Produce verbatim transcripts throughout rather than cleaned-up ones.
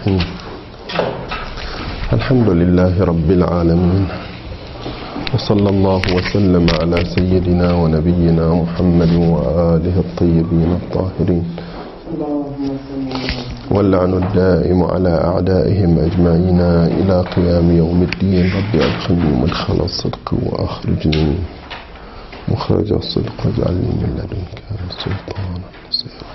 الرحيم. الحمد لله رب العالمين، وصلى الله وسلم على سيدنا ونبينا محمد وآله الطيبين الطاهرين، واللعن الدائم على أعدائهم أجمعين إلى قيام يوم الدين. رب أدخلني مدخل الصدق وأخرجني مخرج الصدق واجعلني من لدنك سلطانا نصيرا.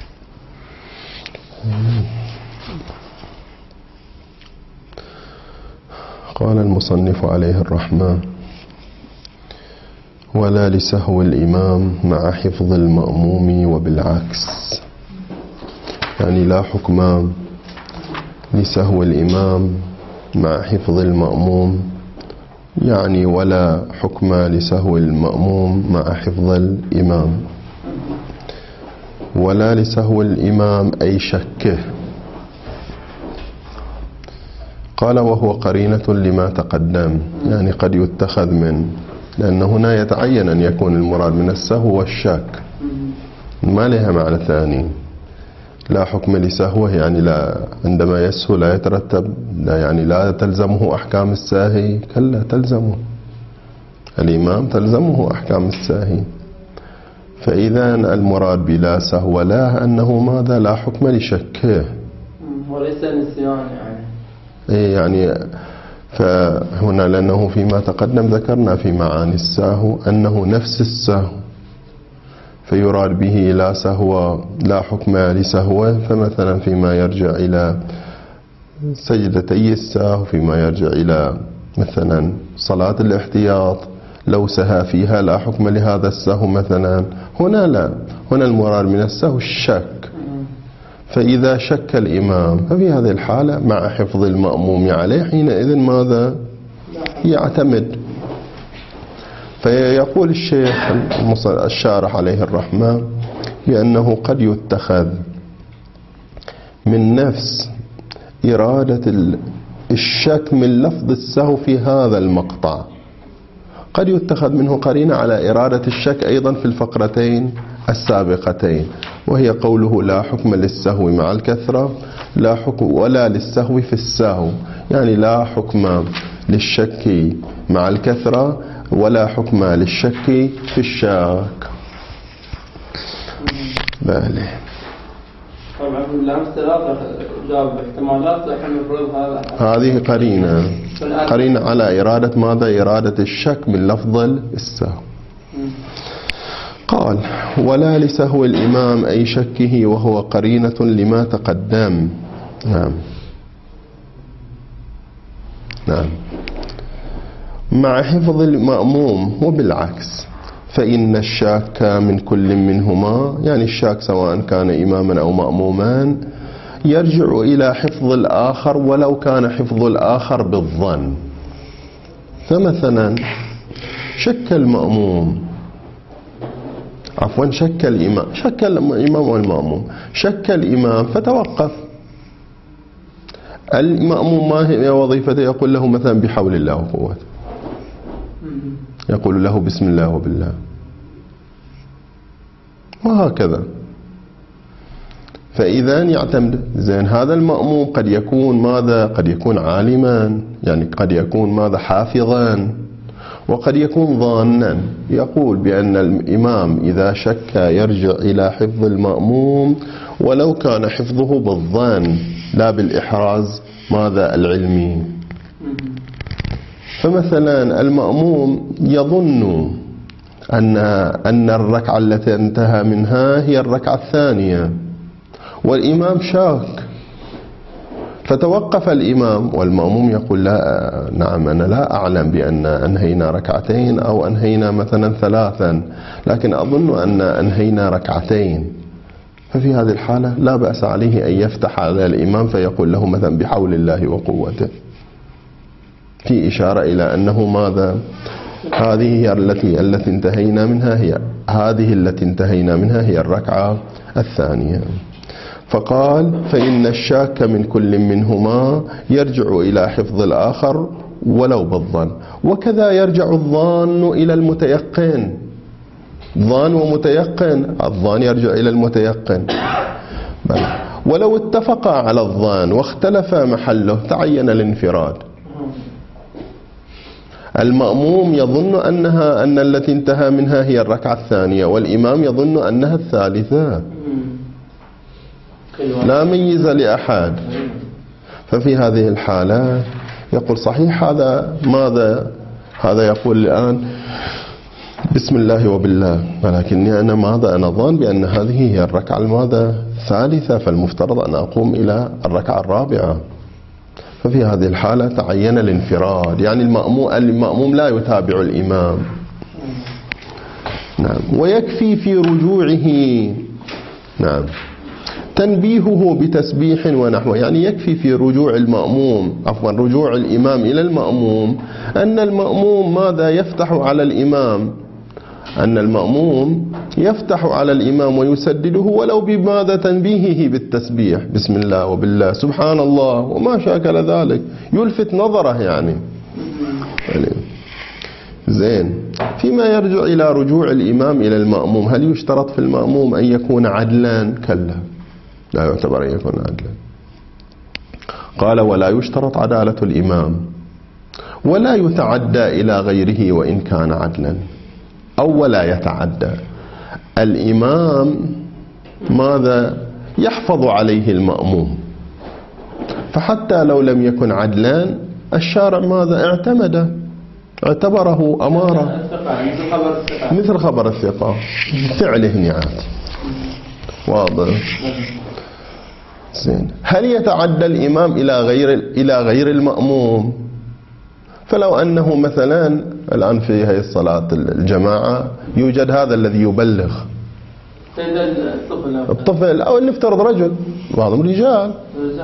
قال المصنف عليه الرحمة: ولا لسهو الإمام مع حفظ المأموم وبالعكس. يعني لا حكم لسهو الإمام مع حفظ المأموم، يعني ولا حكم لسهو المأموم مع حفظ الإمام. ولا لسهو الإمام أي شكه. قال وهو قرينة لما تقدم، يعني قد يتخذ من، لأن هنا يتعين أن يكون المراد من السهو والشك، ما لها معنى ثاني. لا حكم لسهوه يعني لا، عندما يسهو لا يترتب، لا يعني لا تلزمه أحكام الساهي، كلا تلزمه الإمام، تلزمه أحكام الساهي. فإذا المراد بلا سهو لا أنه ماذا؟ لا حكم لشكه وليس نسيان يعني. إيه يعني فهنا لأنه فيما تقدم ذكرنا في معاني السهو أنه نفس السهو، فيراد به لا سهو لا حكم لسهوه. فمثلا فيما يرجع إلى سجدتي السهو، فيما يرجع إلى مثلا صلاة الاحتياط لو سهى فيها لا حكم لهذا السهو مثلا. هنا لا، هنا المراد من السهو الشك. فإذا شك الإمام ففي هذه الحالة مع حفظ المأموم عليه، حينئذ ماذا؟ يعتمد. فيقول الشيخ الشارح عليه الرحمة بأنه قد يتخذ من نفس إرادة الشك من لفظ السهو في هذا المقطع، قد يتخذ منه قرينة على إرادة الشك أيضا في الفقرتين السابقتين، وهي قوله لا حكم للسهو مع الكثرة لا حكم ولا للسهو في السهو، يعني لا حكم للشك مع الكثرة ولا حكم للشك في الشاك. بالي طبعا اللام ثلاثة جاب احتمالات، لكن المفروض هذا هذه قرينة قرينة على إرادة ماذا؟ إرادة الشك من لفظ السهو. قال ولا لسهو الإمام أي شكه، وهو قرينة لما تقدم. نعم نعم مع حفظ المأموم وبالعكس. فإن الشاك من كل منهما، يعني الشاك سواء كان إماما أو مأموما، يرجع إلى حفظ الآخر ولو كان حفظ الآخر بالظن. فمثلا شك المأموم عفوا شك الإمام شك الإمام والمأموم شك الإمام فتوقف. المأموم ما هي وظيفته؟ يقول له مثلا بحول الله وقوته، يقول له بسم الله وبالله، وهكذا. فإذا يعتمد زين هذا المأموم قد يكون ماذا؟ قد يكون عالما، يعني قد يكون ماذا؟ حافظا، وقد يكون ظانا. يقول بأن الإمام إذا شك يرجع إلى حفظ المأموم ولو كان حفظه بالظن لا بالإحراز ماذا؟ العلمي. فمثلا المأموم يظن أن أن الركعة التي انتهى منها هي الركعة الثانية، والإمام شاك، فتوقف الإمام، والمأموم يقول لا نعم أنا لا أعلم بأن أنهينا ركعتين أو أنهينا مثلا ثلاثا، لكن أظن أن أنهينا ركعتين. ففي هذه الحالة لا بأس عليه أن يفتح على الإمام فيقول له مثلا بحول الله وقوته، في إشارة إلى أنه ماذا؟ هذه هي التي التي انتهينا منها، هي هذه التي انتهينا منها هي الركعة الثانية. فقال فإن الشاك من كل منهما يرجع إلى حفظ الآخر ولو بالظن، وكذا يرجع الظان إلى المتيقن. ظان ومتيقن، الظان يرجع إلى المتيقن. ولو اتفقا على الظان واختلف محله تعين الانفراد. المأموم يظن أنها أن التي انتهى منها هي الركعة الثانية، والإمام يظن أنها الثالثة، لا ميز لأحد. ففي هذه الحالة يقول صحيح هذا ماذا هذا يقول الآن بسم الله وبالله، ولكني أنا ماذا أنا ظن بأن هذه هي الركعة الماذا الثالثة، فالمفترض أن أقوم إلى الركعة الرابعة. ففي هذه الحالة تعين الانفراد، يعني المأموم, المأموم لا يتابع الإمام. نعم. ويكفي في رجوعه نعم تنبيهه بتسبيح ونحوه، يعني يكفي في رجوع المأموم عفوا رجوع الإمام إلى المأموم أن المأموم ماذا يفتح على الإمام أن المأموم يفتح على الإمام ويسدده ولو بماذا تنبيهه بالتسبيح بسم الله وبالله سبحان الله وما شاكل ذلك، يلفت نظره يعني. زين. فيما يرجع إلى رجوع الإمام إلى المأموم، هل يشترط في المأموم أن يكون عدلا؟ كلا، لا يعتبر أن يكون عدلا. قال ولا يشترط عدالة الإمام، ولا يتعدى إلى غيره وإن كان عدلا، أو ولا يتعدى. الإمام ماذا يحفظ عليه المأموم، فحتى لو لم يكن عدلا الشارع ماذا اعتمد اعتبره أمارة مثل خبر الثقة فعله نعات. واضح. زين. هل يتعدى الإمام إلى غير إلى غير المأموم؟ فلو أنه مثلا الآن في هذه الصلاة الجماعة يوجد هذا الذي يبلغ الطفل أو نفترض رجل، بعضهم رجال،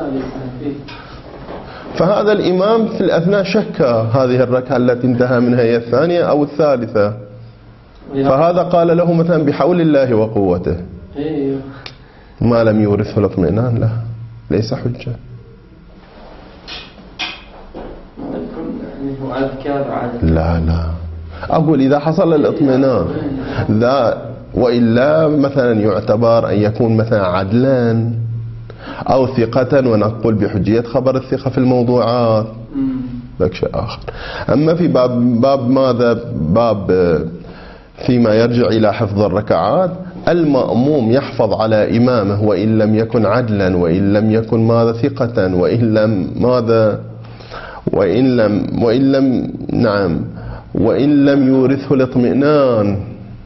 فهذا الإمام في الأثناء شك هذه الركعة التي انتهى منها هي الثانية أو الثالثة، فهذا قال له مثلا بحول الله وقوته، ما لم يورثه الاطمئنان له ليس حجة. لا لا أقول إذا حصل الاطمئنان ذا، وإلا مثلا يعتبر أن يكون مثلا عدلا أو ثقة ونقول بحجية خبر الثقة في الموضوعات، ذاك شيء آخر. أما في باب باب ماذا باب فيما يرجع إلى حفظ الركعات، المأموم يحفظ على إمامه وإن لم يكن عدلا وإن لم يكن ماذا ثقة وإن لم ماذا وإن لم وإن لم نعم وإن لم يورثه الاطمئنان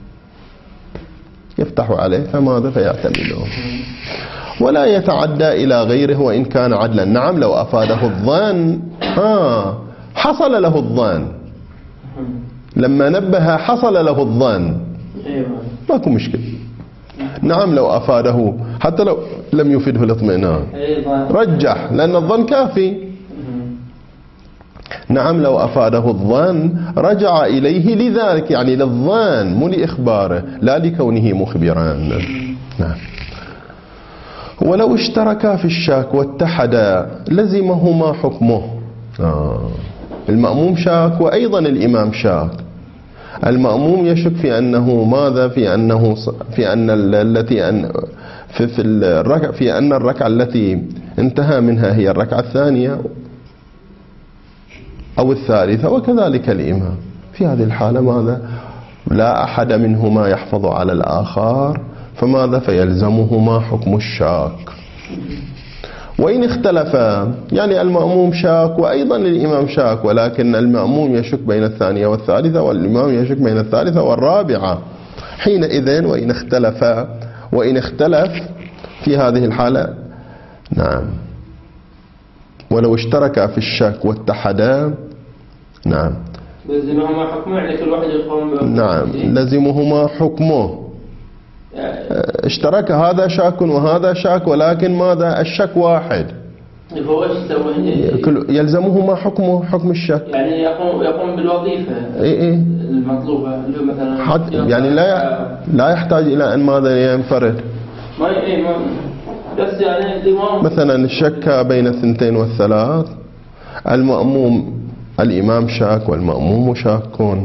يفتح عليه فماذا فيعتمده، ولا يتعدى إلى غيره وإن كان عدلا. نعم لو أفاده الظن آه حصل له الظن، لما نبه حصل له الظن ماكو مشكلة. نعم لو أفاده حتى لو لم يفده الاطمئنان رجح لأن الظن كافي. نعم لو أفاده الظن رجع إليه لذلك، يعني للظن مو لإخباره لا لكونه مخبرا. نعم. ولو اشتركا في الشاك واتحدا لزمهما حكمه. آه. المأموم شاك وأيضا الإمام شاك. المأموم يشك في أنه ماذا في أنه في أن التي أن في في الركعة في أن الركعة التي انتهى منها هي الركعة الثانية أو الثالثة، وكذلك الإمام. في هذه الحالة ماذا لا أحد منهما يحفظ على الآخر، فماذا فيلزمهما حكم الشاك. وإن اختلفا يعني المأموم شاك وأيضا الإمام شاك، ولكن المأموم يشك بين الثانية والثالثة والإمام يشك بين الثالثة والرابعة، حينئذ وإن اختلفا وإن اختلف في هذه الحالة نعم ولو اشتركا في الشك واتحدا نعم لزمهما حكمه، يعني كل واحد يقوم نعم لزمهما حكمه. اشترك هذا شاك وهذا شاك، ولكن ماذا الشك واحد، هو يلزمهما حكمه حكم الشك، يعني يقوم يقوم بالوظيفة اي اي المطلوبة اللي هو مثلا حد يعني لا لا يحتاج إلى أن ماذا ينفرد، ما اي ما بس يعني الإمام مثلا شك بين الثنتين والثلاث، المأموم الإمام شاك والمأموم شاكون،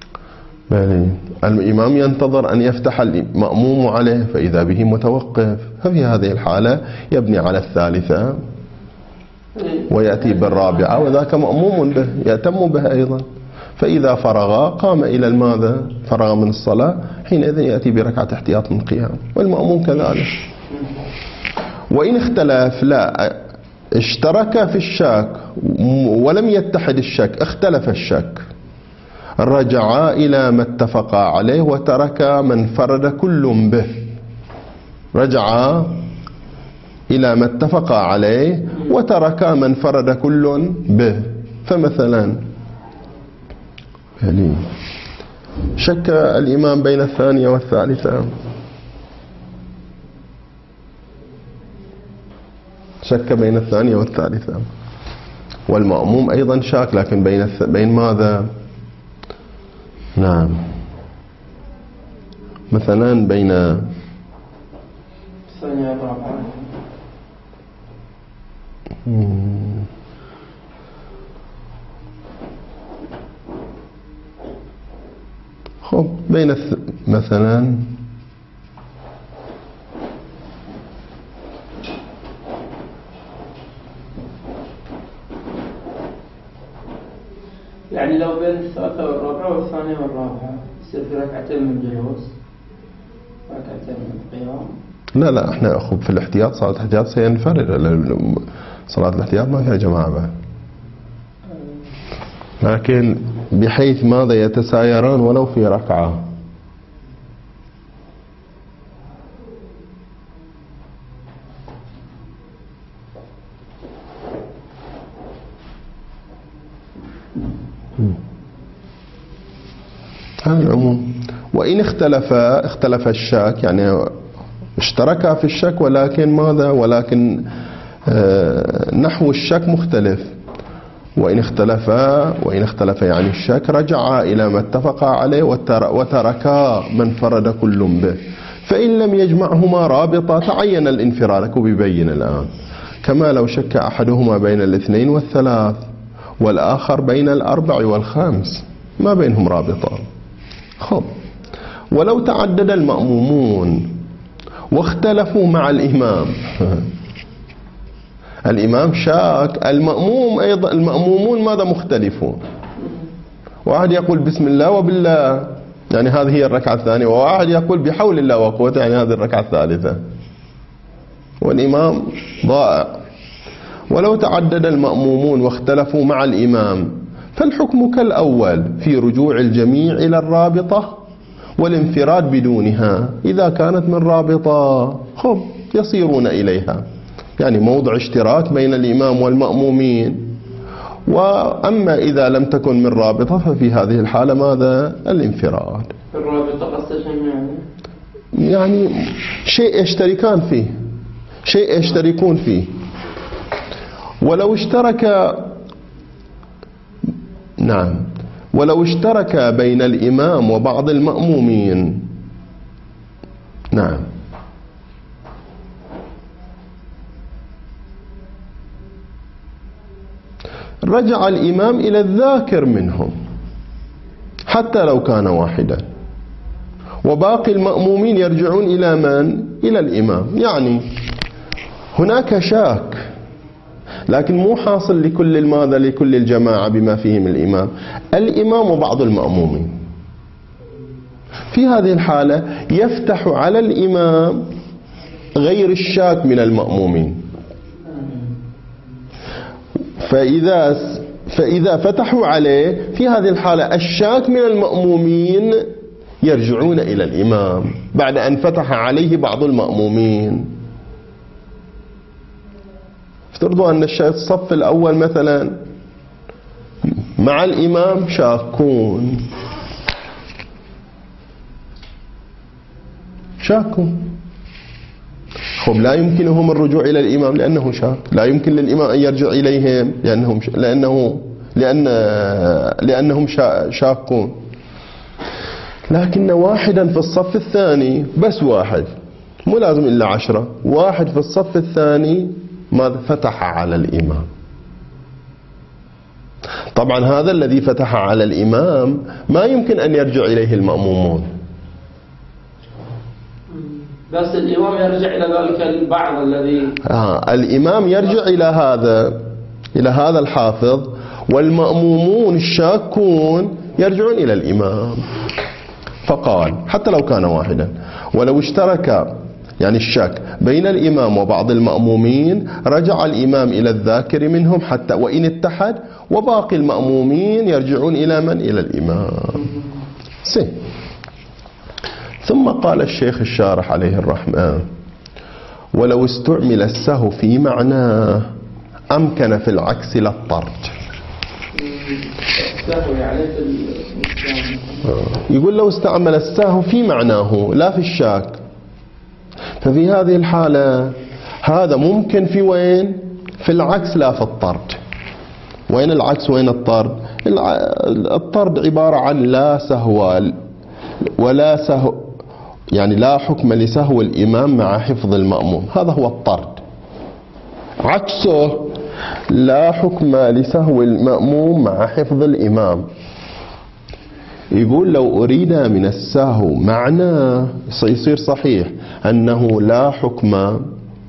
بلي الإمام ينتظر أن يفتح المأموم عليه فإذا به متوقف، ففي هذه الحالة يبني على الثالثة ويأتي بالرابعة، وذاك مأموم به يأتم به أيضا. فإذا فرغ قام إلى الماذا؟ فرغ من الصلاة، حينئذ يأتي بركعة احتياط من قيام، والمأموم كذلك. وإن اختلف، لا اشترك في الشك ولم يتحد الشك، اختلف الشك، رجعا إلى ما اتفقا عليه وترك ما انفرد كل به. رجعا إلى ما اتفقا عليه وترك ما انفرد كل به. فمثلا يعني شك الإمام بين الثانية والثالثة، شك بين الثانية والثالثة، والمأموم أيضا شاك، لكن بين الث... بين ماذا؟ نعم، مثلا بين الثانية والرابعة. خب بين الث... مثلا يعني لو بين الثالثة والرابعة والثانية والرابعة يصير في ركعتين من جلوس، ركعتين من قيام. لا لا احنا اخذ في الاحتياط، صلاة الاحتياط سينفرد، صلاة الاحتياط ما فيها جماعة بعد، لكن بحيث ماذا يتسايران ولو في ركعة. هذا العموم. وإن اختلف اختلف الشك، يعني اشتركا في الشك ولكن ماذا؟ ولكن اه نحو الشك مختلف. وإن اختلفا وإن اختلف يعني الشك، رجعا إلى ما اتفقا عليه وتركا ما انفرد كل به. فإن لم يجمعهما رابطة تعين الانفراد، وبيبين الآن. كما لو شك أحدهما بين الاثنين والثلاث والآخر بين الأربع والخمس، ما بينهم رابطة. خب ولو تعدد المأمومون واختلفوا مع الإمام، الإمام شاك، المأموم أيضا، المأمومون ماذا مختلفون؟ واحد يقول بسم الله وبالله، يعني هذه هي الركعة الثانية، وواحد يقول بحول الله وقوته، يعني هذه الركعة الثالثة، والإمام ضائع. ولو تعدد المأمومون واختلفوا مع الإمام فالحكم كالأول في رجوع الجميع إلى الرابطة والانفراد بدونها إذا كانت من رابطة. خب يصيرون إليها، يعني موضع اشتراك بين الإمام والمأمومين. وأما إذا لم تكن من رابطة ففي هذه الحالة ماذا؟ الانفراد. الرابطة قصة يعني؟ يعني شيء يشتركان فيه، شيء يشتركون فيه. ولو اشترك، نعم، ولو اشترك بين الإمام وبعض المأمومين، نعم، رجع الإمام إلى الذاكر منهم حتى لو كان واحدا، وباقي المأمومين يرجعون إلى من؟ إلى الإمام. يعني هناك شاك، لكن مو حاصل لكل الماذا؟ لكل الجماعة بما فيهم الإمام، الإمام وبعض المأمومين. في هذه الحالة يفتح على الإمام غير الشاك من المأمومين، فإذا فإذا فتحوا عليه في هذه الحالة الشاك من المأمومين يرجعون إلى الإمام بعد أن فتح عليه بعض المأمومين. افترضوا أن الصف الأول مثلا مع الإمام شاكون شاكون خب لا يمكنهم الرجوع إلى الإمام لأنه شاك، لا يمكن للإمام أن يرجع إليهم لأنهم ش... لأنه لأن لأنهم شا... شاكون. لكن واحدا في الصف الثاني، بس واحد، مو لازم إلا عشرة، واحد في الصف الثاني ماذا؟ فتح على الإمام. طبعا هذا الذي فتح على الإمام ما يمكن أن يرجع إليه المأمومون، بس الإمام يرجع إلى ذلك البعض الذي آه الإمام يرجع إلى هذا إلى هذا الحافظ، والمأمومون الشاكون يرجعون إلى الإمام. فقال حتى لو كان واحدا، ولو اشترك يعني الشك بين الإمام وبعض المأمومين رجع الإمام إلى الذاكر منهم حتى وإن اتحد، وباقي المأمومين يرجعون إلى من؟ إلى الإمام. سي. ثم قال الشيخ الشارح عليه الرحمة: ولو استعمل السهو في معناه أمكن في العكس للطرد. يقول لو استعمل السهو في معناه لا في الشاك، ففي هذه الحالة هذا ممكن في وين؟ في العكس لا في الطرد. وين العكس وين الطرد؟ الطرد عبارة عن لا سهو ولا سهو، يعني لا حكم لسهو الإمام مع حفظ المأموم، هذا هو الطرد. عكسه لا حكم لسهو المأموم مع حفظ الإمام. يقول لو أريد من السهو معناه سيصير صحيح أنه لا حكم،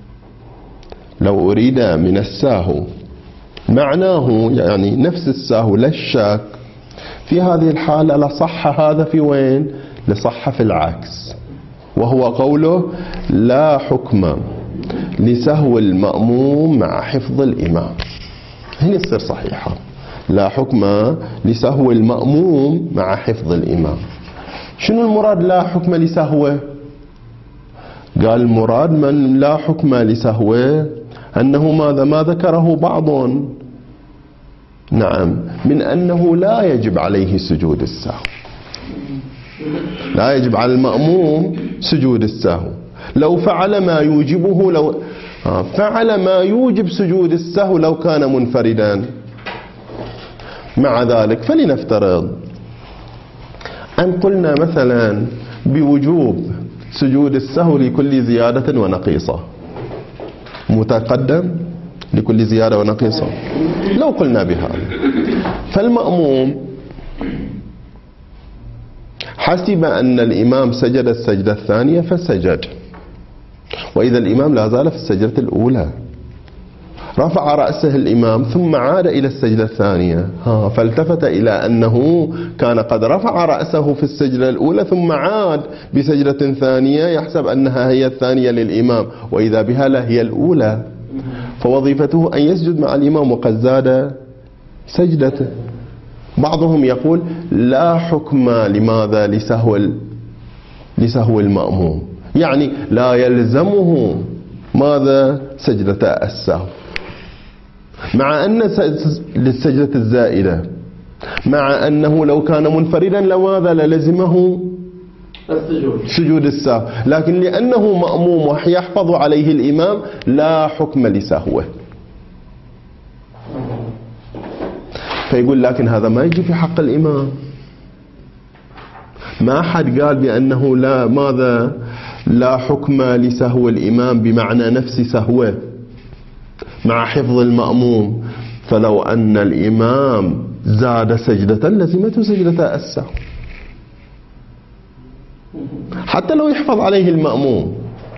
لو أريد من السهو معناه يعني نفس السهو لا الشك، في هذه الحالة لصح هذا في وين؟ لصح في العكس، وهو قوله لا حكم لسهو المأموم مع حفظ الإمام. هنا يصير صحيحة، لا حكم لسهو المأموم مع حفظ الإمام. شنو المراد لا حكم لسهوه؟ قال المراد من لا حكم لسهوه أنه ماذا ما ذكره بعض، نعم، من أنه لا يجب عليه سجود السهو، لا يجب على المأموم سجود السهو. لو فعل ما يوجبه، لو فعل ما يوجب سجود السهو لو كان منفردا. مع ذلك فلنفترض أن قلنا مثلا بوجوب سجود السهو لكل زيادة ونقيصة، متقدم لكل زيادة ونقيصة، لو قلنا بهذا فالمأموم حسب أن الإمام سجد السجدة الثانية فسجد، وإذا الإمام لا زال في السجدة الأولى رفع رأسه الإمام ثم عاد إلى السجدة الثانية، ها فالتفت إلى أنه كان قد رفع رأسه في السجدة الأولى ثم عاد بسجدة ثانية يحسب أنها هي الثانية للإمام، وإذا بها لا هي الأولى، فوظيفته أن يسجد مع الإمام وقد زاد سجدته. بعضهم يقول لا حكم لماذا لسهو لسهو المأموم، يعني لا يلزمه ماذا سجدة السهو، مع أن للسجدة الزائدة، مع أنه لو كان منفردا لماذا للزمه السجود سجود السهو، لكن لأنه مأموم ويحفظ عليه الإمام لا حكم لسهوه. فيقول لكن هذا ما يجي في حق الإمام، ما حد قال بأنه لا ماذا لا حكم لسهو الإمام بمعنى نفس سهوه مع حفظ المأموم، فلو أن الإمام زاد سجدة لزمته سجدة السهو حتى لو يحفظ عليه المأموم،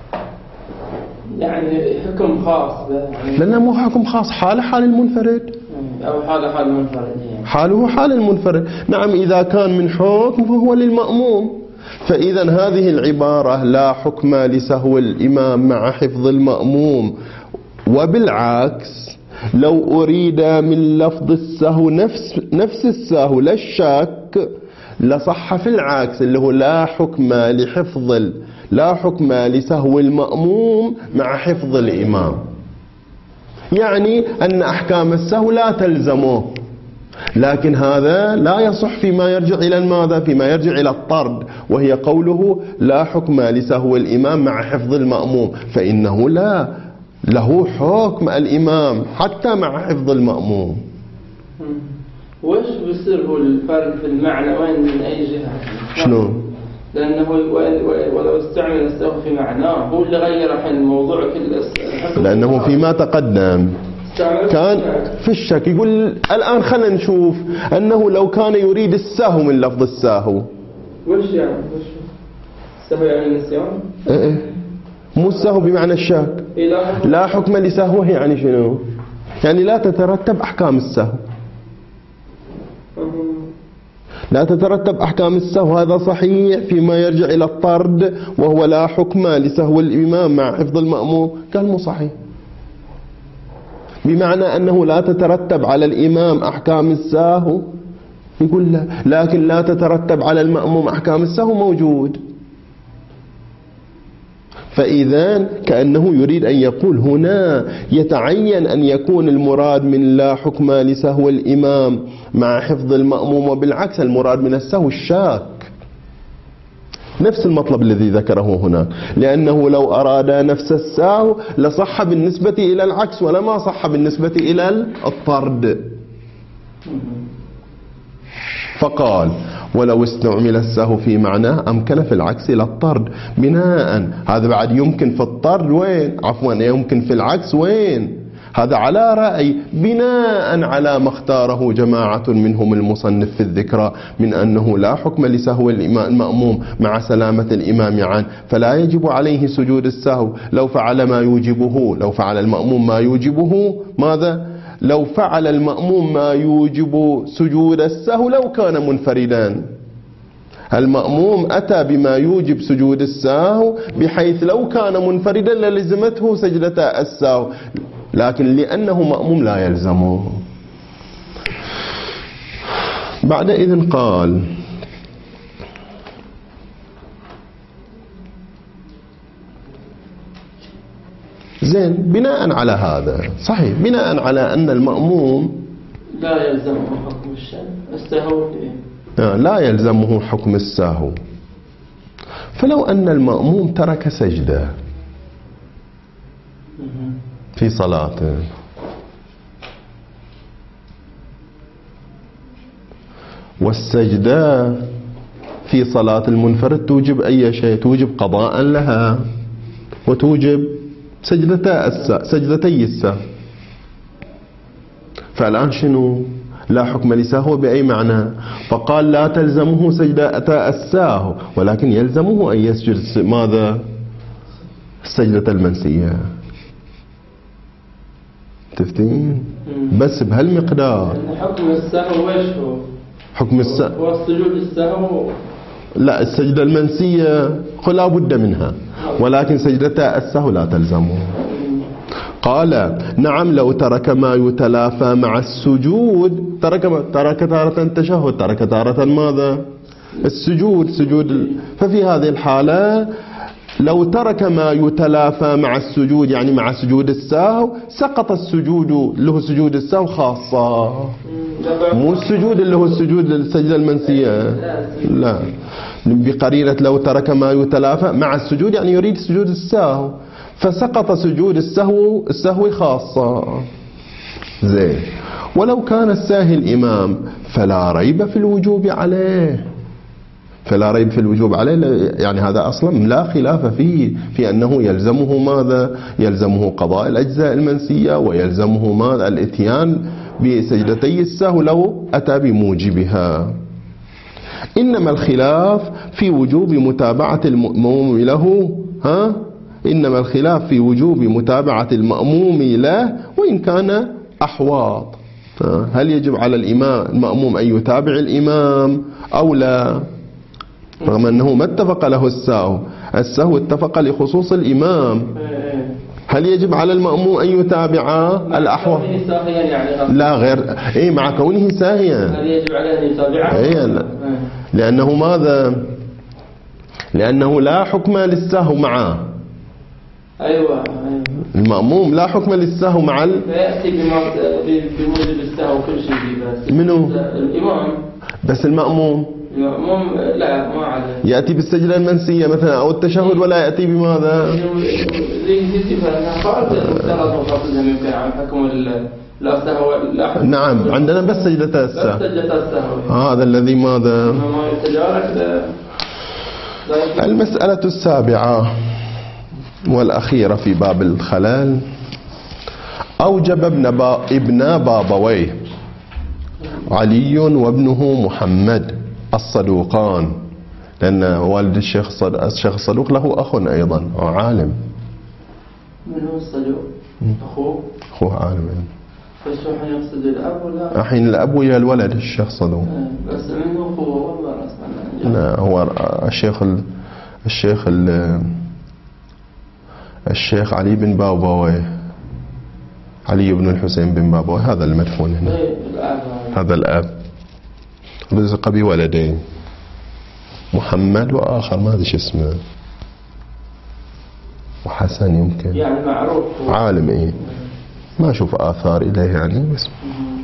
يعني حكم خاص يعني لأنه مو حكم خاص، حاله حال المنفرد أو حاله حال المنفرد، يعني حاله حال المنفرد. نعم إذا كان من حكم فهو للمأموم. فإذا هذه العبارة لا حكم لسهو الإمام مع حفظ المأموم، وبالعكس لو أريد من لفظ السهو نفس نفس السهو لا الشك لصح في العكس، اللي هو لا حكم لحفظ لا حكم لسهو المأموم مع حفظ الإمام، يعني أن أحكام السهو لا تلزمه، لكن هذا لا يصح فيما يرجع إلى ماذا؟ فيما يرجع إلى الطرد، وهي قوله لا حكم لسهو الإمام مع حفظ المأموم، فإنه لا له حكم الإمام حتى مع حفظ المأموم. وش بيصير هو الفرق في المعنى وين من أي جهة؟ شلون؟ لأنه ولو استعمل السهو في معناه هو اللي غير الحين الموضوع كل، لأنه فيما تقدم كان في الشك. يقول الآن خلينا نشوف أنه لو كان يريد السهو من لفظ السهو، وش يعني وش السهو يعني النسيان؟ إيه مو السهو بمعنى الشك. لا حكم لسهوه يعني شنو؟ يعني لا تترتب أحكام السهو، لا تترتب أحكام السهو. هذا صحيح فيما يرجع إلى الطرد وهو لا حكم لسهو الإمام مع حفظ المأموم. قال مو صحيح، بمعنى أنه لا تترتب على الإمام أحكام السهو. يقول لا، لكن لا تترتب على المأموم أحكام السهو موجود. فإذا كأنه يريد أن يقول هنا يتعين أن يكون المراد من لا حكم لسهو الإمام مع حفظ المأموم، وبالعكس المراد من السهو الشاك، نفس المطلب الذي ذكره هنا، لأنه لو أراد نفس السهو لصح بالنسبة إلى العكس ولما صح بالنسبة إلى الطرد. فقال ولو استعمل السهو في معناه أمكن في العكس إلى الطرد بناء. هذا بعد يمكن في الطرد وين؟ عفوا يمكن في العكس وين؟ هذا على رأي بناء على ما اختاره جماعة منهم المصنف في الذكرى من أنه لا حكم لسهو المأموم مع سلامة الإمام عنه، فلا يجب عليه سجود السهو لو فعل ما يوجبه، لو فعل المأموم ما يوجبه ماذا؟ لو فعل المأموم ما يوجب سجود السهو لو كان منفردا. المأموم أتى بما يوجب سجود السهو بحيث لو كان منفردا للزمته سجدة السهو، لكن لأنه مأموم لا يلزمه. بعد إذن قال زين بناء على هذا صحيح، بناء على أن المأموم لا يلزمه حكم السهو، لا يلزمه حكم السهو. فلو أن المأموم ترك سجدة في صلاته والسجدة في صلاة المنفرد توجب أي شيء، توجب قضاء لها وتوجب سجدتا السهو، سجدتي السهو. فالآن شنو؟ لا حكم لسهو بأي معنى؟ فقال لا تلزمه سجدة السهو ولكن يلزمه أن يسجد ماذا؟ السجدة المنسية. تفتين؟ بس بهالمقدار. حكم السهو ويش هو؟ حكم السهو هو السجود السهو. لا، السجدة المنسية لا بد منها، ولكن سجدة السهو لا تلزمه. قال نعم لو ترك ما يتلافى مع السجود، ترك ترك تارة التشهد، ترك تارة ماذا؟ السجود، سجود. ففي هذه الحالة لو ترك ما يتلافى مع السجود يعني مع سجود السهو سقط السجود اللي هو سجود السهو خاصة، مو السجود اللي هو السجود السجدة المنسية، لا، بقرينة لو ترك ما يتلافى مع السجود يعني يريد سجود السهو، فسقط سجود السهو السهو خاصة. زين. ولو كان الساهي الإمام فلا ريب في الوجوب عليه، فلا ريب في الوجوب عليه، يعني هذا أصلا لا خلاف فيه في أنه يلزمه ماذا؟ يلزمه قضاء الأجزاء المنسية ويلزمه ماذا؟ الاتيان بسجدتي السهو لو أتى بموجبها. إنما الخلاف في وجوب متابعة المأموم له، ها؟ إنما الخلاف في وجوب متابعة المأموم له وإن كان أحواط. هل يجب على الإمام المأموم أن يتابع الإمام أو لا؟ رغم أنه ما اتفق له السهو، السهو اتفق لخصوص الإمام. هل يجب على المأموم أن يتابع الأحوال؟ لا غير إيه مع كونه ساهيا. هل يجب عليه أن يتابعه؟ إيه لا. لأنه ماذا؟ لأنه لا حكم للسهو معه. أيوة. المأموم لا حكم للسهو مع ال... فيأتي بموجب السهو كل شيء بس. منو؟ الإمام. بس المأموم المأموم لا ما عليه. يأتي بالسجدة المنسية مثلا أو التشهد ولا يأتي بماذا؟ نعم عندنا بس سجدة السهو. هذا الذي ماذا؟ المسألة السابعة والأخيرة في باب الخلال. أوجب ابن, با ابن بابويه علي وابنه محمد الصدوقان، لأن والد الشيخ الشيخ الصدوق له أخ أيضا عالم من هو الصدوق؟ أخوه؟ أخوه عالم يعني. بس هو حين يقصد الأب ولا؟ الحين الأب ويا الولد الشيخ صدوق. بس منه أخوه والله رسمنا. لا هو الشيخ ال... الشيخ ال... الشيخ علي بن بابويه، علي بن الحسين بن بابويه، هذا المدفون هنا. هذا الأب رزق بولدين، محمد وآخر ما أدري شو اسمه، وحسن يمكن، يعني معروف عالم إيه، ما أشوف آثار إليه يعني. بس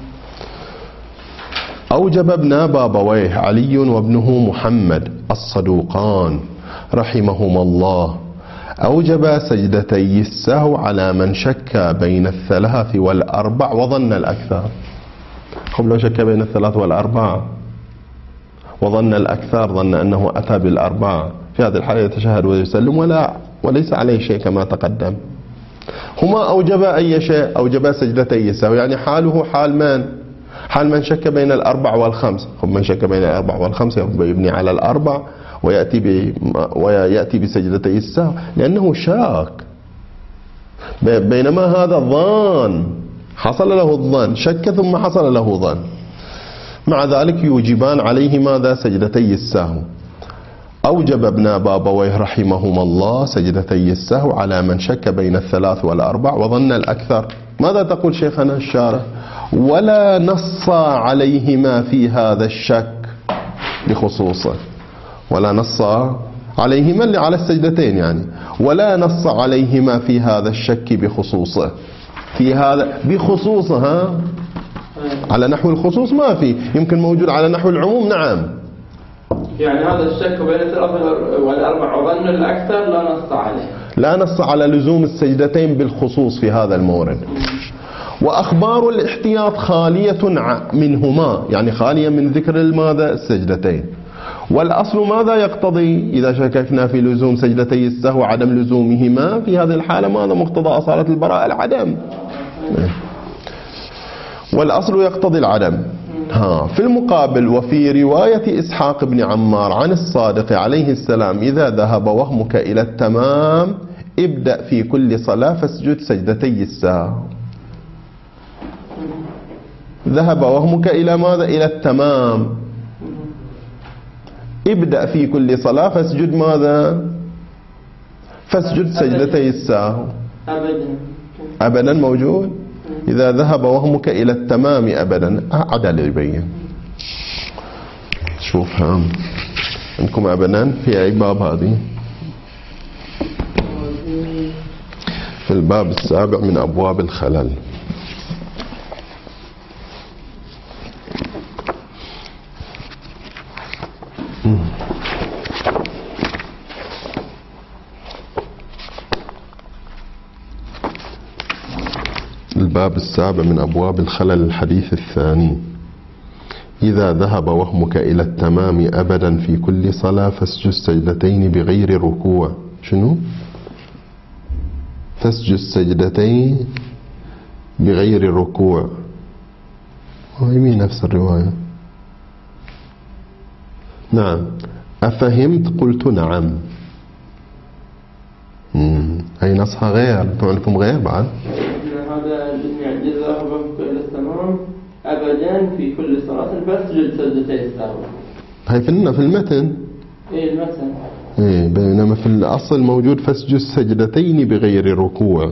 أوجب ابن بابويه علي وابنه محمد الصدوقان رحمهما الله، أوجب سجدتي السهو على من شك بين الثلاث والأربع وظن الأكثر. هم لو شك بين الثلاث والأربع وظن الأكثر، ظن أنه أتى بالأربع، في هذه الحالة يتشهد ويسلم ولا وليس عليه شيء كما تقدم. هما أوجب أي شيء؟ أوجب سجدتي السهو، يعني حاله حال من؟ حال من شك بين الأربع والخمس. هم من شك بين الأربع والخمس يبني على الأربع ويأتي ب... ويأتي بسجدتي السهو لأنه شاك، بينما هذا ظن، حصل له الظن، شك ثم حصل له ظن، مع ذلك يوجبان عليه ماذا؟ سجدتي السهو. أوجب ابن بابويه رحمهما الله سجدتي السهو على من شك بين الثلاث والأربع وظن الأكثر. ماذا تقول شيخنا الشارح؟ ولا نص عليهما في هذا الشك بخصوصه، ولا نص عليهما اللي على السجدتين يعني، ولا نص عليهما في هذا الشك بخصوصه، في هذا بخصوصه، ها على نحو الخصوص ما في، يمكن موجود على نحو العموم. نعم، يعني هذا الشك بين الثلاث والأربع وظن الأكثر لا نص عليه، لا نص على لزوم السجدتين بالخصوص في هذا المورد. وأخبار الاحتياط خالية منهما، يعني خالية من ذكر ماذا؟ السجدتين. والأصل ماذا يقتضي إذا شككنا في لزوم سجدتي السهو عدم لزومهما؟ في هذه الحالة ماذا مقتضى أصالة البراءة؟ العدم. والأصل يقتضي العدم. ها في المقابل، وفي رواية إسحاق بن عمار عن الصادق عليه السلام: إذا ذهب وهمك إلى التمام ابدأ في كل صلاة فاسجد سجدتي السهو. ذهب وهمك إلى ماذا؟ إلى التمام، ابدأ في كل صلاة فاسجد ماذا؟ فاسجد سجدتي السهو. أبدا أبدا موجود. إذا ذهب وهمك إلى التمام أبدا، عدل يبين. شوف هم عندكم أبدا في أي باب؟ هذه في الباب السابع من أبواب الخلل. الباب السابع من أبواب الخلل، الحديث الثاني: إذا ذهب وهمك إلى التمام أبدا في كل صلاة فاسجد سجدتين بغير ركوع. شنو؟ فاسجد سجدتين بغير ركوع. وهي نفس الرواية. نعم. أفهمت؟ قلت نعم. مم. هي نصها غير، عندكم غير بعد؟ هذا يعني إذا ذهب إلى التمام أبدا في كل صلاة فاسجد سجدتي السهو. هي في في المتن. إيه المتن. إيه، بينما في الأصل موجود فاسجد سجدتين بغير ركوع.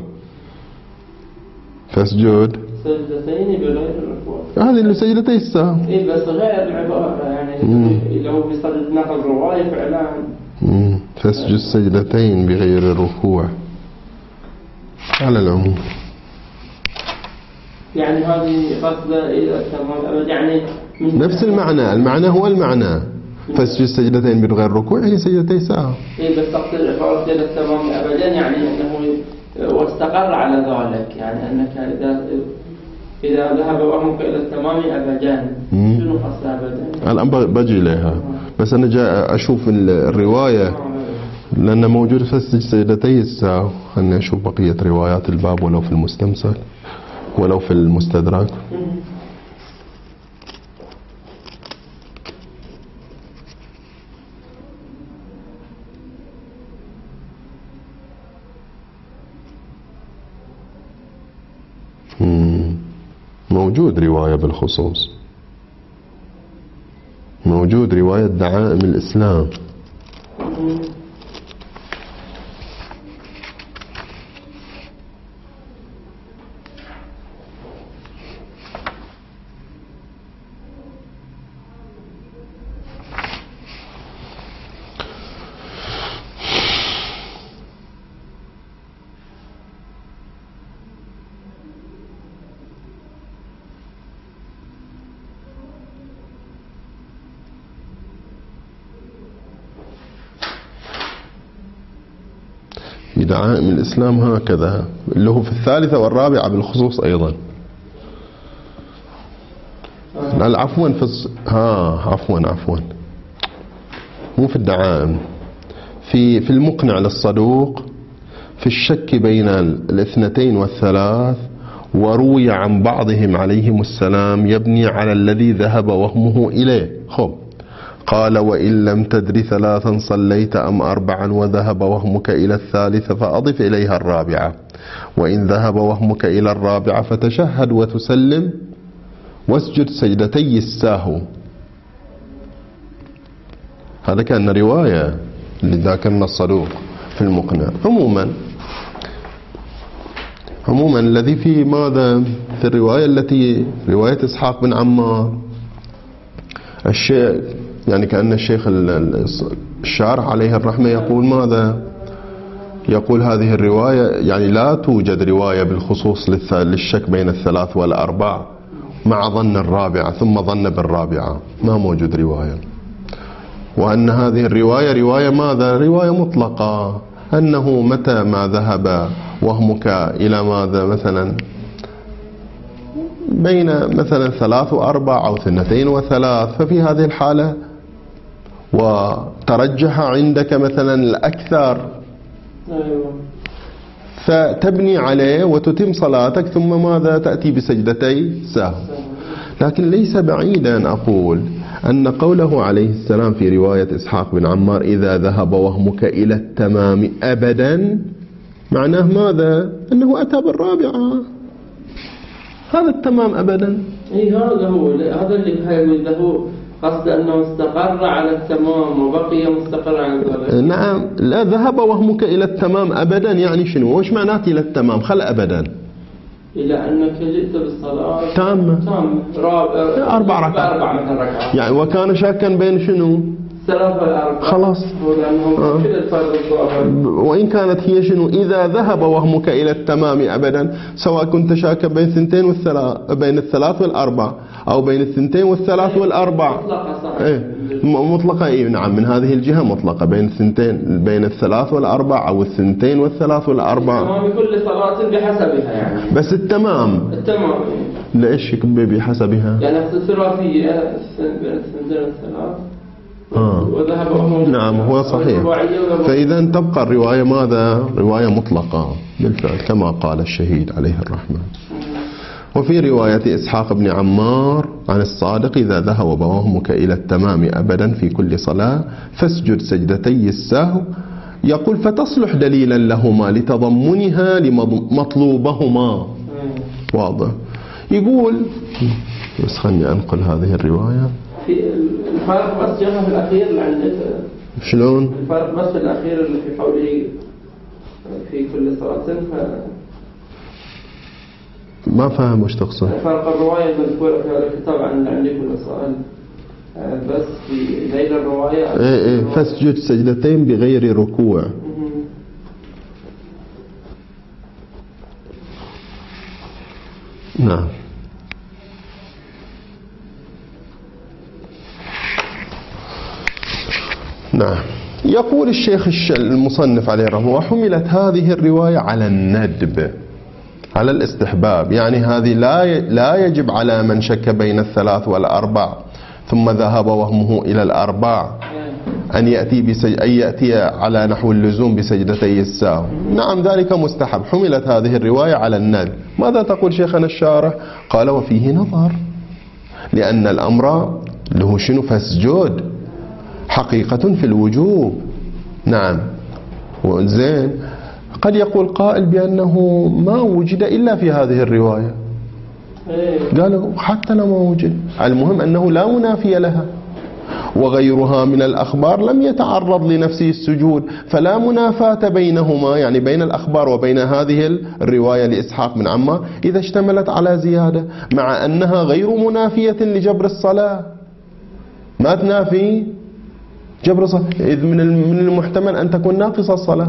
فاسجد سجدتين بغير ركوع. هذه اللي سجدتي السهو. إيه بس غير العبارة يعني. مم. لو بصدد نقل رواية فعلا. مم. فاسجد سجدتين بغير ركوع على العموم. يعني هذه قصدة إلى التمام يعني نفس المعنى، المعنى هو المعنى. فاسجد سجدتين بغير ركوع هي سجدتي سهو. إيه بس تقصد العبارة إلى التمام أبدا يعني أنه واستقر على ذلك، يعني أنك إذا إذا ذهب وهمك إلى التمام أبدا. شنو قصد أبدا؟ الآن بجي لها، بس أنا جاء أشوف الرواية لأن موجود فاسجد سجدتي السهو. خلني أشوف بقية روايات الباب ولو في المستمسك ولو في المستدرك. موجود رواية بالخصوص، موجود رواية دعائم الإسلام. في دعائم الإسلام هكذا، اللي هو في الثالثة والرابعة بالخصوص أيضا. لا عفوا في الص... ها عفوا عفوا مو في الدعائم، في في المقنع للصدوق في الشك بين الاثنتين والثلاث، وروي عن بعضهم عليهم السلام يبني على الذي ذهب وهمه إليه. خب قال وإن لم تدري ثلاثا صليت أم أربعا وذهب وهمك إلى الثالثة فأضف إليها الرابعة، وإن ذهب وهمك إلى الرابعة فتشهد وتسلم واسجد سجدتي السهو. هذا كان رواية لذاكرنا الصدوق في المقنع. عموما عموما الذي في ماذا في الرواية التي رواية إسحاق بن عمار، الشيخ يعني كأن الشيخ الشارح عليه الرحمة يقول ماذا؟ يقول هذه الرواية يعني لا توجد رواية بالخصوص للشك بين الثلاث والأربع مع ظن الرابعة ثم ظن بالرابعة، ما موجود رواية. وأن هذه الرواية رواية ماذا؟ رواية مطلقة، أنه متى ما ذهب وهمك إلى ماذا مثلا بين مثلا ثلاث وأربع أو اثنتين وثلاث، ففي هذه الحالة وترجح عندك مثلا الأكثر فتبني عليه وتتم صلاتك، ثم ماذا؟ تأتي بسجدتي سهو. لكن ليس بعيدا أقول أن قوله عليه السلام في رواية إسحاق بن عمار إذا ذهب وهمك إلى التمام أبدا، معناه ماذا؟ أنه أتى بالرابعة، هذا التمام أبدا. اي هذا هو هذا اللي هيقول له قصد أنه استقر على التمام وبقي مستقر على ذلك. نعم، لا ذهب وهمك إلى التمام أبدا يعني شنو؟ وش معناته إلى التمام؟ خل أبدا إلى أنك جئت بالصلاة تامة تامة رابع أربع ركعات يعني، وكان شاكا بين شنو؟ ثلاثة والأربعة خلاص. آه. وإن كانت هي شنو؟ إذا ذهب وهمك إلى التمام أبدا، سواء كنت شاكا بين الثنتين والثلاث بين الثلاث والأربع أو بين الثنتين والثلاث والأربع مطلقة صح. إيه مطلقة. إيه نعم، من هذه الجهة مطلقة بين الثنتين بين الثلاث والأربع أو الثنتين والثلاث والأربع. التمام كل صلاة بحسبها يعني. بس التمام التمام ليش بحسبها؟ يعني الثلاثية الثنتين والثلاث آه. نعم هو صحيح. فإذا تبقى الرواية ماذا؟ رواية مطلقة بالفعل كما قال الشهيد عليه الرحمة. وفي رواية إسحاق بن عمار عن الصادق إذا ذهب وهمك إلى التمام أبدا في كل صلاة فاسجد سجدتي السهو، يقول فتصلح دليلا لهما لتضمنها لمطلوبهما. واضح. يقول بس خلني أنقل هذه الرواية. في الفرق بس جاء في الأخير اللي عندك شلون؟ الفرق بس في الأخير اللي في قوله في كل صلاة ف... ما فاهم وش تقصد. فرق الرواية المذكورة في هذا الكتاب عن اللي عندك كل سؤال بس في غير الرواية. ايه ايه فاسجد سجدتين بغير ركوع. نعم. نعم. يقول الشيخ المصنف عليه الرحمة وحملت هذه الرواية على الندب على الاستحباب، يعني هذه لا لا يجب على من شك بين الثلاث والأربع ثم ذهب وهمه إلى الأربع أن يأتي بسج... أن يأتي على نحو اللزوم بسجدتي السهو. نعم ذلك مستحب. حملت هذه الرواية على الندب. ماذا تقول شيخنا الشارح؟ قال وفيه نظر، لأن الأمر له شنو؟ فاسجد حقيقة في الوجوب. نعم. وزين قد يقول قائل بأنه ما وجد إلا في هذه الرواية، قالوا حتى لو موجود، المهم أنه لا منافي لها. وغيرها من الأخبار لم يتعرض لنفسه السجود، فلا منافاة بينهما، يعني بين الأخبار وبين هذه الرواية لإسحاق بن عمار إذا اشتملت على زيادة، مع أنها غير منافية لجبر الصلاة، ما تنافي جبر الصلاة، إذ من المحتمل أن تكون ناقصة الصلاة.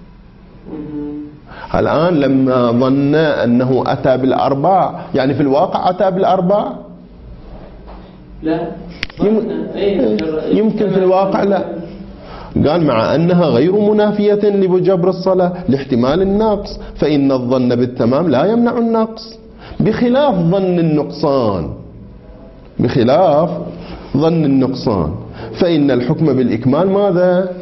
الآن لما ظن أنه أتى بالأربع، يعني في الواقع أتى بالأربع؟ لا، يمكن في الواقع لا. قال مع أنها غير منافية لجبر الصلاة لاحتمال النقص، فإن الظن بالتمام لا يمنع النقص، بخلاف ظن النقصان، بخلاف ظن النقصان فإن الحكم بالإكمال ماذا؟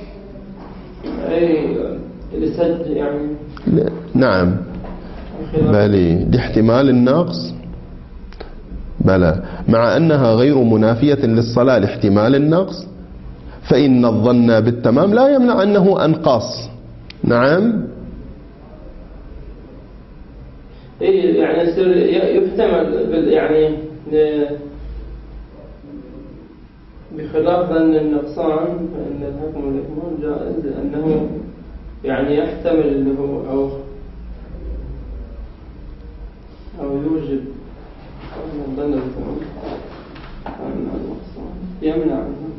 يعني نعم بلي لاحتمال النقص، بلى مع أنها غير منافية للصلاة لاحتمال النقص، فإن الظن بالتمام لا يمنع أنه أنقص. نعم يعني يحتمل يعني بخلاف ظن النقصان، فإن الحكم بالإكمال جائز لأنه يعني يحتمل أنه أو أو يوجب الظن بالتمام يمنع.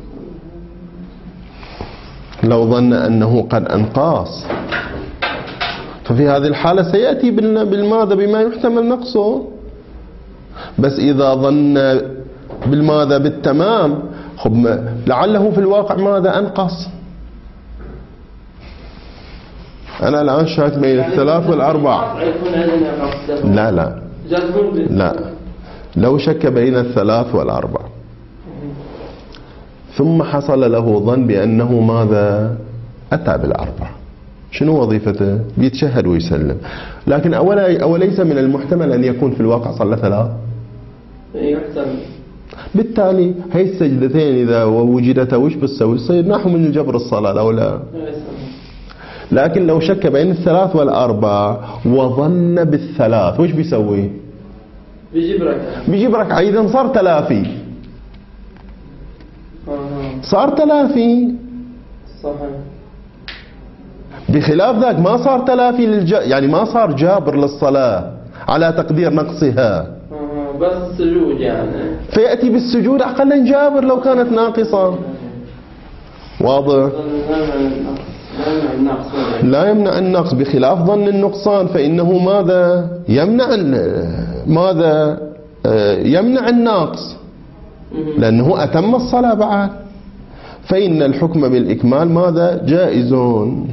لو ظن أنه قد أنقص ففي هذه الحالة سيأتي بالماذا بما يحتمل نقصه، بس إذا ظن بالماذا بالتمام خب لعله في الواقع ماذا أنقص. أنا الآن شاك بين الثلاث والأربع، لا لا لا، لو شك بين الثلاث والأربع ثم حصل له ظن بأنه ماذا أتى بالأربع، شنو وظيفته؟ بيتشهد ويسلم، لكن أولا أوليس من المحتمل أن يكون في الواقع صلى ثلاث؟ يحتمل. بالتالي هي السجدتين إذا وجدتا وش بتسوي؟ تصير نحو من جبر الصلاة أو لا؟ لكن لو شك بين الثلاث والأربع وظن بالثلاث وش بيسوي؟ بيجيب ركعة، بيجيب ركعة، إذن صار تلافي، صار تلافي صحيح. بخلاف ذاك ما صار تلافي للج... يعني ما صار جابر للصلاة على تقدير نقصها، بس السجود يعني فيأتي بالسجود أقل جابر لو كانت ناقصة. واضح؟ لا يمنع النقص، بخلاف ظن النقصان فإنه ماذا يمنع ماذا يمنع النقص لأنه أتم الصلاة بعد، فإن الحكم بالإكمال ماذا جائزون.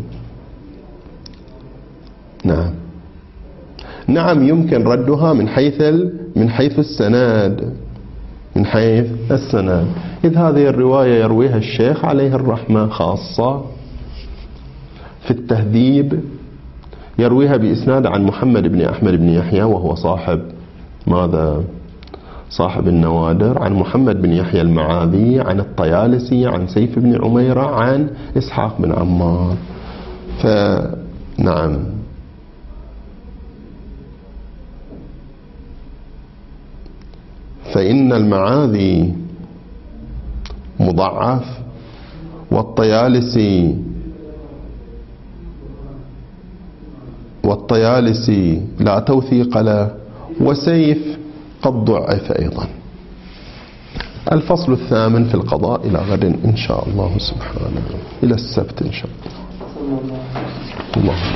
نعم نعم يمكن ردها من حيث من حيث السند، من حيث السند، إذ هذه الرواية يرويها الشيخ عليه الرحمة خاصة في التهذيب، يرويها بإسناد عن محمد بن أحمد بن يحيى وهو صاحب ماذا؟ صاحب النوادر، عن محمد بن يحيى المعاذي عن الطيالسي عن سيف بن عميرة عن إسحاق بن عمار. فنعم فإن المعاذي مضعف والطيالسي والطيالسي لا توثيق له، وسيف قد ضعف أيضا. الفصل الثامن في القضاء إلى غد إن شاء الله سبحانه، إلى السبت إن شاء الله. الله